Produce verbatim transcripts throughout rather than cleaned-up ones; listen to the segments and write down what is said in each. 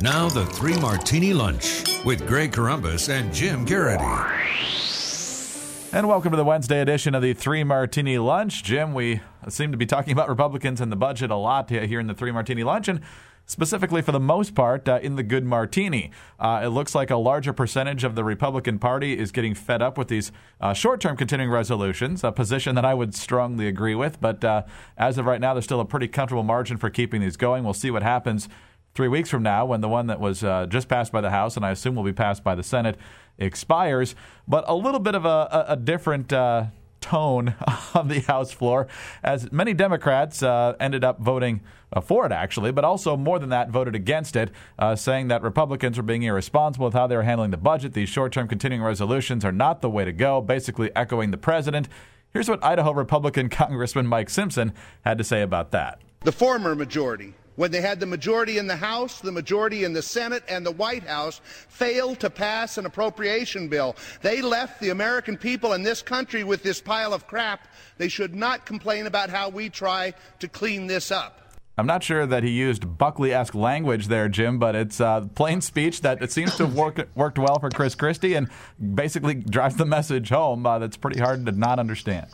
Now the Three Martini Lunch with Greg Corombos and Jim Garrity. And welcome to the Wednesday edition of the Three Martini Lunch. Jim, we seem to be talking about Republicans and the budget a lot here in the Three Martini Lunch, and specifically for the most part uh, in the Good Martini. Uh, it looks like a larger percentage of the Republican Party is getting fed up with these uh, short-term continuing resolutions, a position that I would strongly agree with. But uh, as of right now, there's still a pretty comfortable margin for keeping these going. We'll see what happens three weeks from now when the one that was uh, just passed by the House, and I assume will be passed by the Senate, expires. But a little bit of a, a, a different uh, tone on the House floor, as many Democrats uh, ended up voting uh, for it, actually, but also more than that, voted against it, uh, saying that Republicans are being irresponsible with how they were handling the budget. These short-term continuing resolutions are not the way to go, basically echoing the president. Here's what Idaho Republican Congressman Mike Simpson had to say about that. The former majority, when they had the majority in the House, the majority in the Senate, and the White House, failed to pass an appropriation bill. They left the American people in this country with this pile of crap. They should not complain about how we try to clean this up. I'm not sure that he used Buckley-esque language there, Jim, but it's uh, plain speech that it seems to have worked, worked well for Chris Christie and basically drives the message home uh, that's pretty hard to not understand.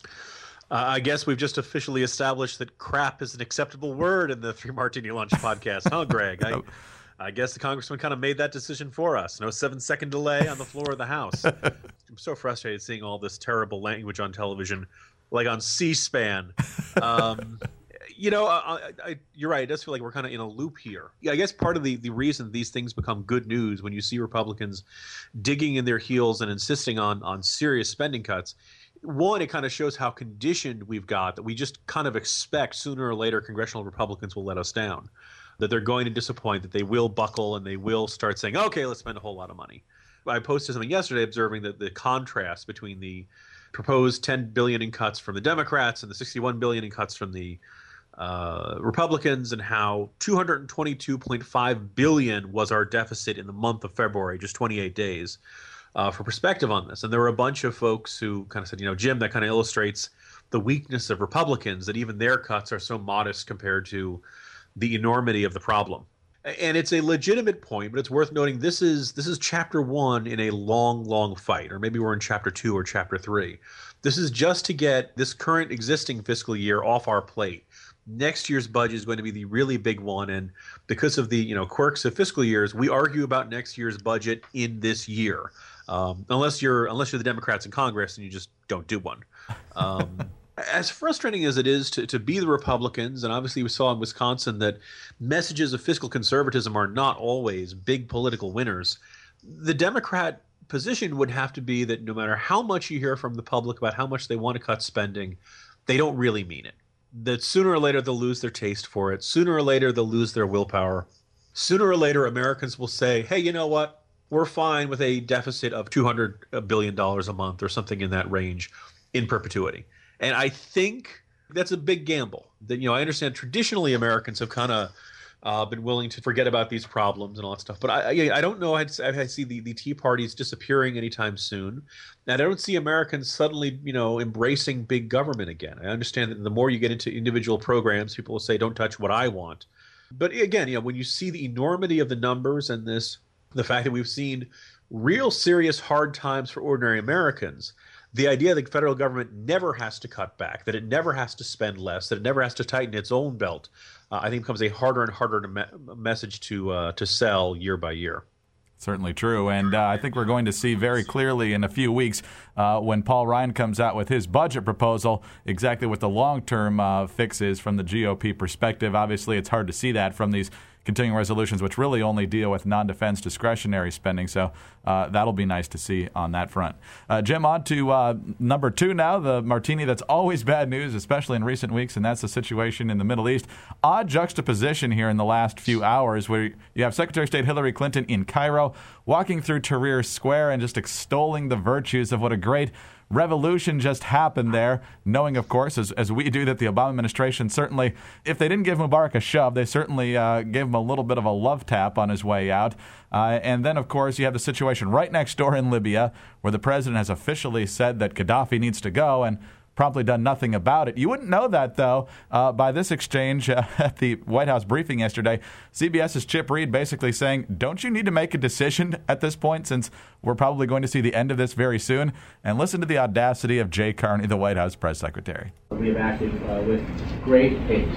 Uh, I guess we've just officially established that crap is an acceptable word in the Three Martini Lunch podcast, huh, Greg? I, I guess the congressman kind of made that decision for us. No seven-second delay on the floor of the House. I'm so frustrated seeing all this terrible language on television, like on C-SPAN. Um, you know, I, I, you're right. It does feel like we're kind of in a loop here. Yeah, I guess part of the, the reason these things become good news when you see Republicans digging in their heels and insisting on on serious spending cuts, one, it kind of shows how conditioned we've got, that we just kind of expect sooner or later congressional Republicans will let us down, that they're going to disappoint, that they will buckle and they will start saying, okay, let's spend a whole lot of money. I posted something yesterday observing that the contrast between the proposed ten billion dollars in cuts from the Democrats and the sixty-one billion dollars in cuts from the uh, Republicans, and how two hundred twenty-two point five billion dollars was our deficit in the month of February, just twenty-eight days. Uh, for perspective on this. And there were a bunch of folks who kind of said, you know, Jim, that kind of illustrates the weakness of Republicans, that even their cuts are so modest compared to the enormity of the problem. And it's a legitimate point, but it's worth noting this is this is chapter one in a long, long fight, or maybe we're in chapter two or chapter three. This is just to get this current existing fiscal year off our plate. Next year's budget is going to be the really big one, and because of the you know quirks of fiscal years, we argue about next year's budget in this year. Um, unless you're unless you're the Democrats in Congress and you just don't do one. Um, as frustrating as it is to, to be the Republicans, and obviously we saw in Wisconsin that messages of fiscal conservatism are not always big political winners, the Democrat position would have to be that no matter how much you hear from the public about how much they want to cut spending, they don't really mean it. That sooner or later they'll lose their taste for it. Sooner or later they'll lose their willpower. Sooner or later Americans will say, hey, you know what? We're fine with a deficit of two hundred billion dollars a month or something in that range in perpetuity. And I think that's a big gamble. That, you know, I understand traditionally Americans have kind of uh, been willing to forget about these problems and all that stuff. But I, I, I don't know. I'd, I see the, the Tea Parties disappearing anytime soon. And I don't see Americans suddenly, you know, embracing big government again. I understand that the more you get into individual programs, people will say, don't touch what I want. But again, you know, when you see the enormity of the numbers and this, the fact that we've seen real serious hard times for ordinary Americans, the idea that the federal government never has to cut back, that it never has to spend less, that it never has to tighten its own belt, uh, I think becomes a harder and harder to me- message to uh, to sell year by year. Certainly true. And uh, I think we're going to see very clearly in a few weeks uh, when Paul Ryan comes out with his budget proposal exactly what the long-term uh, fix is from the G O P perspective. Obviously, it's hard to see that from these continuing resolutions, which really only deal with non-defense discretionary spending. So uh, that'll be nice to see on that front. Uh, Jim, on to uh, number two now, the martini that's always bad news, especially in recent weeks, and that's the situation in the Middle East. Odd juxtaposition here in the last few hours where you have Secretary of State Hillary Clinton in Cairo walking through Tahrir Square and just extolling the virtues of what a great revolution just happened there, knowing, of course, as, as we do, that the Obama administration certainly, if they didn't give Mubarak a shove, they certainly uh, gave him a little bit of a love tap on his way out. Uh, and then, of course, you have the situation right next door in Libya where the president has officially said that Gaddafi needs to go. And promptly done nothing about it. You wouldn't know that, though, uh, by this exchange uh, at the White House briefing yesterday. CBS's Chip Reid basically saying, don't you need to make a decision at this point, since we're probably going to see the end of this very soon? And listen to the audacity of Jay Carney, the White House press secretary. We have acted uh, with great pace,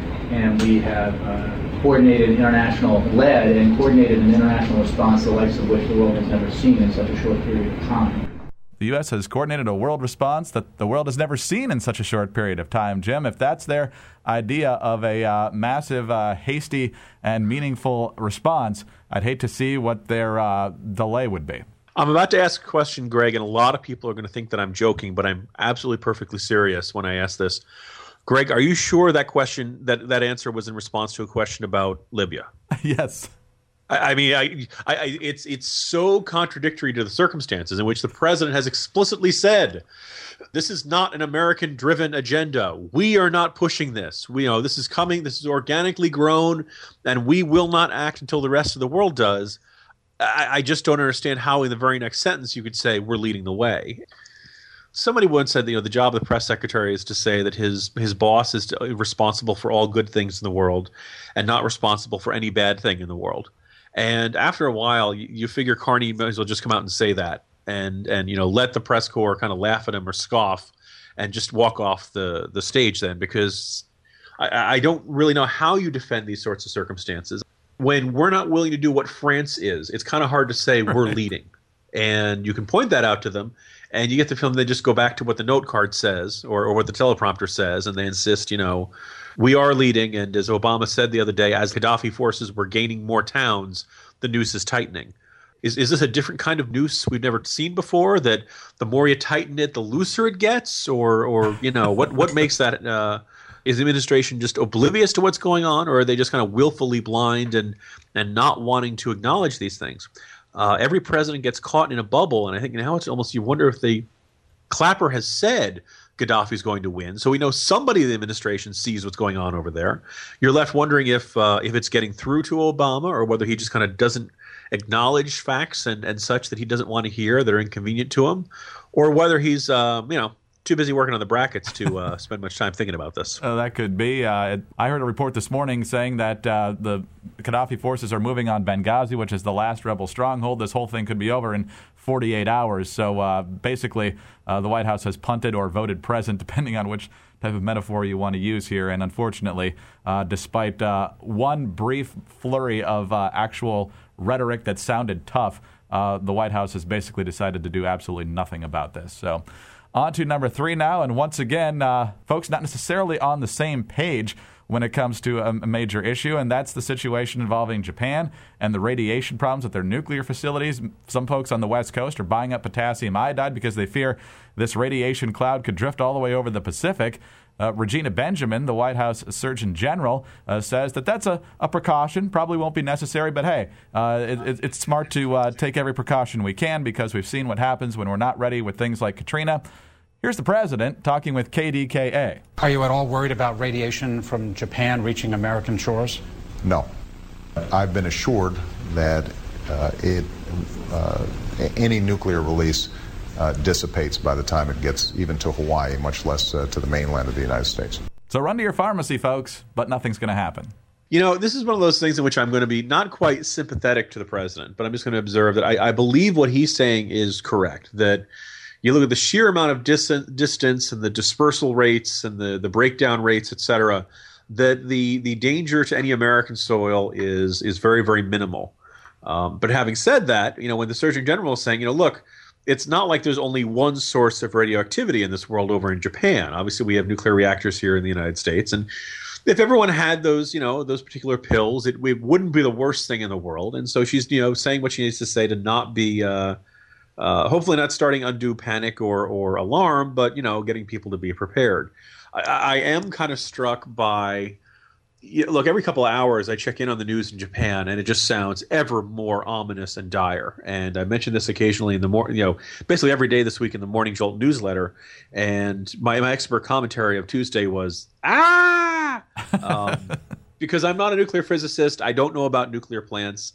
and we have uh, coordinated international, led and coordinated an international response the likes of which the world has never seen in such a short period of time. The U S has coordinated a world response that the world has never seen in such a short period of time. Jim, if that's their idea of a uh, massive, uh, hasty, and meaningful response, I'd hate to see what their uh, delay would be. I'm about to ask a question, Greg, and a lot of people are going to think that I'm joking, but I'm absolutely perfectly serious when I ask this. Greg, are you sure that question, that, that answer was in response to a question about Libya? Yes. I, I mean, I, I, it's it's so contradictory to the circumstances in which the president has explicitly said, this is not an American-driven agenda. We are not pushing this. We you know this is coming. This is organically grown, and we will not act until the rest of the world does. I, I just don't understand how in the very next sentence you could say we're leading the way. Somebody once said, you know, the job of the press secretary is to say that his his boss is to, responsible for all good things in the world and not responsible for any bad thing in the world. And after a while, you, you figure Carney might as well just come out and say that and, and you know, let the press corps kind of laugh at him or scoff and just walk off the, the stage then, because I, I don't really know how you defend these sorts of circumstances. When we're not willing to do what France is, it's kind of hard to say we're leading. And you can point that out to them, and you get the feeling they just go back to what the note card says or, or what the teleprompter says, and they insist, you know, we are leading. And as Obama said the other day, as Gaddafi forces were gaining more towns, the noose is tightening. Is is this a different kind of noose we've never seen before, that the more you tighten it, the looser it gets? Or, or you know, what, what makes that uh, – is the administration just oblivious to what's going on, or are they just kind of willfully blind and, and not wanting to acknowledge these things? Uh, every president gets caught in a bubble, and I think now it's almost you wonder if the Clapper has said Gaddafi's going to win, so we know somebody in the administration sees what's going on over there. You're left wondering if uh, if it's getting through to Obama, or whether he just kind of doesn't acknowledge facts and, and such that he doesn't want to hear that are inconvenient to him, or whether he's um, you know too busy working on the brackets to uh, spend much time thinking about this. Uh, that could be. Uh, it, I heard a report this morning saying that uh, the Gaddafi forces are moving on Benghazi, which is the last rebel stronghold. This whole thing could be over in forty-eight hours. So uh, basically, uh, the White House has punted or voted present, depending on which type of metaphor you want to use here. And unfortunately, uh, despite uh, one brief flurry of uh, actual rhetoric that sounded tough, uh, the White House has basically decided to do absolutely nothing about this. So on to number three now, and once again, uh, folks not necessarily on the same page when it comes to a, a major issue, and that's the situation involving Japan and the radiation problems at their nuclear facilities. Some folks on the West Coast are buying up potassium iodide because they fear this radiation cloud could drift all the way over the Pacific. Uh, Regina Benjamin, the White House Surgeon General, uh, says that that's a, a precaution, probably won't be necessary, but hey, uh, it, it's smart to uh, take every precaution we can, because we've seen what happens when we're not ready with things like Katrina. Here's the president talking with K D K A. Are you at all worried about radiation from Japan reaching American shores? No. I've been assured that uh, it uh, any nuclear release uh, dissipates by the time it gets even to Hawaii, much less uh, to the mainland of the United States. So run to your pharmacy, folks, but nothing's going to happen. You know, this is one of those things in which I'm going to be not quite sympathetic to the president, but I'm just going to observe that I, I believe what he's saying is correct, that you look at the sheer amount of dis- distance and the dispersal rates and the, the breakdown rates, et cetera, that the, the danger to any American soil is is very, very minimal. Um, but having said that, you know, when the Surgeon General is saying, you know, look, it's not like there's only one source of radioactivity in this world over in Japan. Obviously, we have nuclear reactors here in the United States. And if everyone had those, you know, those particular pills, it, it wouldn't be the worst thing in the world. And so she's, you know, saying what she needs to say to not be uh, – Uh, hopefully not starting undue panic or, or alarm, but, you know, getting people to be prepared. I, I am kind of struck by, you know, look, every couple of hours I check in on the news in Japan, and it just sounds ever more ominous and dire. And I mentioned this occasionally in the morning, you know, basically every day this week in the Morning Jolt newsletter. And my, my expert commentary of Tuesday was, ah, um, because I'm not a nuclear physicist. I don't know about nuclear plants.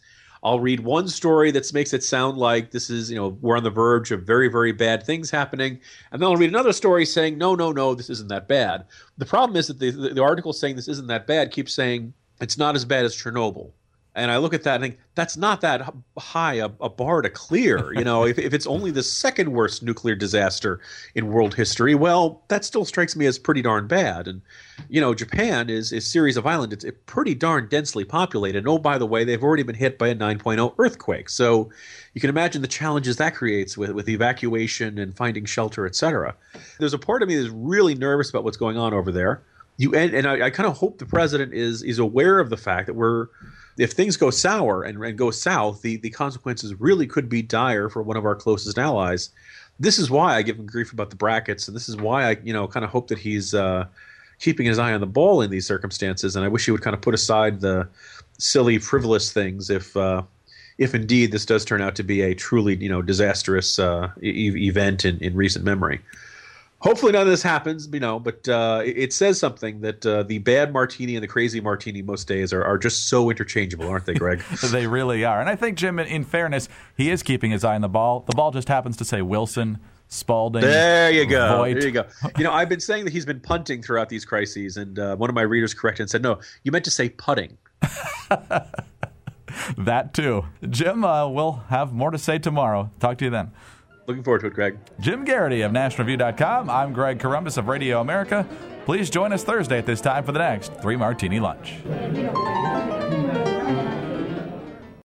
I'll read one story that makes it sound like this is, you know, we're on the verge of very, very bad things happening. And then I'll read another story saying, no, no, no, this isn't that bad. The problem is that the, the, the article saying this isn't that bad keeps saying it's not as bad as Chernobyl. And I look at that and think, that's not that high a, a bar to clear. You know, if, if it's only the second worst nuclear disaster in world history, well, that still strikes me as pretty darn bad. And, you know, Japan is a series of islands. It's pretty darn densely populated. And, oh, by the way, they've already been hit by a nine point oh earthquake. So you can imagine the challenges that creates with, with evacuation and finding shelter, et cetera. There's a part of me that's really nervous about what's going on over there. You And, and I, I kind of hope the president is is aware of the fact that we're – if things go sour and, and go south, the, the consequences really could be dire for one of our closest allies. This is why I give him grief about the brackets, and this is why I, you know, kind of hope that he's uh, keeping his eye on the ball in these circumstances. And I wish he would kind of put aside the silly, frivolous things if, uh, if indeed this does turn out to be a truly, you know, disastrous uh, e- event in, in recent memory. Hopefully none of this happens, you know, but uh, it, it says something that uh, the bad martini and the crazy martini most days are, are just so interchangeable, aren't they, Greg? They really are. And I think, Jim, in, in fairness, he is keeping his eye on the ball. The ball just happens to say Wilson, Spalding. There you go. Voigt. There you go. You know, I've been saying that he's been punting throughout these crises, and uh, one of my readers corrected and said, no, you meant to say putting. That too. Jim, uh, we'll have more to say tomorrow. Talk to you then. Looking forward to it, Greg. Jim Garrity of National Review dot com. I'm Greg Corombos of Radio America. Please join us Thursday at this time for the next Three Martini Lunch.